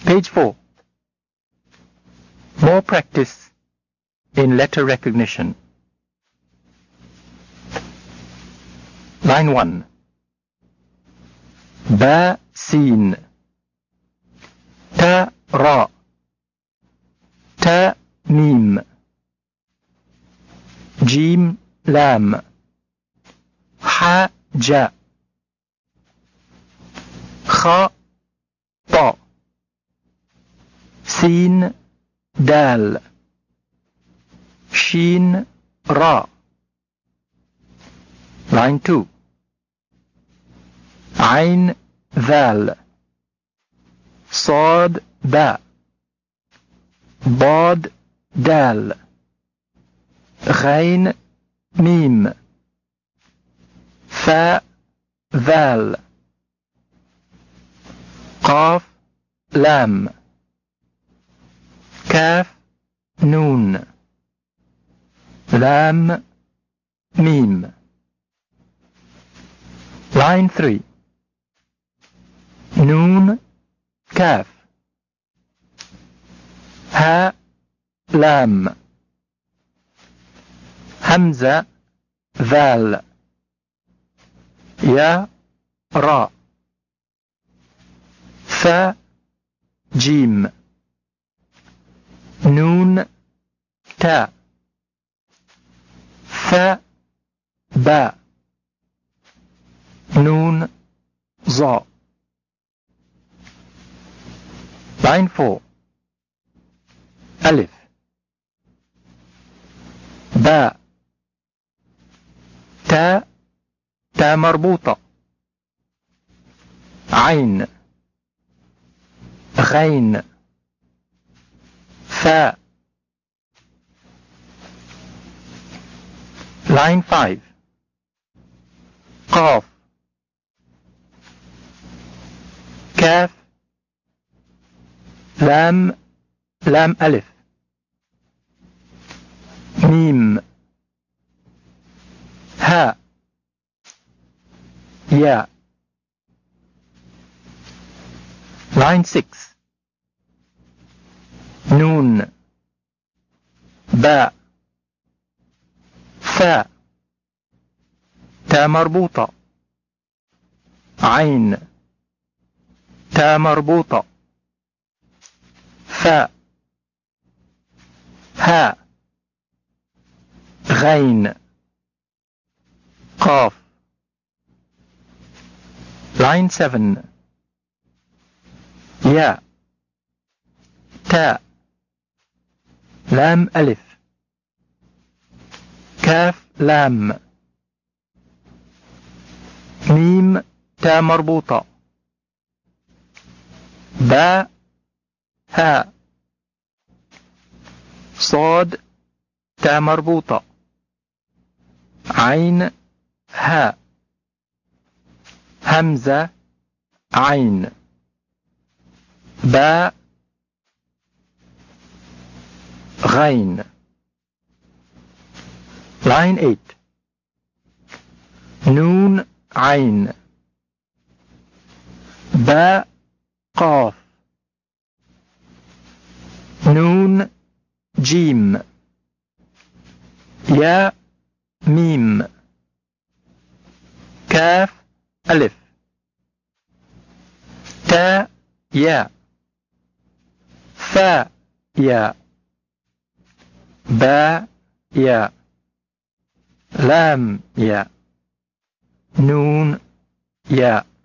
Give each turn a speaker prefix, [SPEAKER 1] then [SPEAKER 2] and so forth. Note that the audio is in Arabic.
[SPEAKER 1] Page 4. More practice in letter recognition. Line 1. با سين تا راء تا ميم جيم لام حاء جاء خاء طاء سين دال شين راء. Line 2. عين ذال صاد باء ضاد دال غين ميم فاء ذال قاف لام كاف نون لام ميم. Line 3. نون كاف هاء لام همزة ذال يا راء ثاء جيم نون تاء ثاء باء نون ظاء. Line 4. ألف باء تاء تاء مربوطة عين غين ثاء. Line 5. قاف كاف لام لام ألف ميم هاء ياء. Line 6. نون باء ثاء تاء مربوطة عين تاء مربوطة ثاء هاء غين قاف. Line 7. ياء تاء لام ألف كاف لام ميم تاء مربوطة باء هاء صاد تاء مربوطة عين هاء همزة عين باء غين. Line 8. نون عين باء قاف نون جيم ياء ميم كاف ألف تاء ياء ثاء ياء باء ياء لام ياء نون ياء.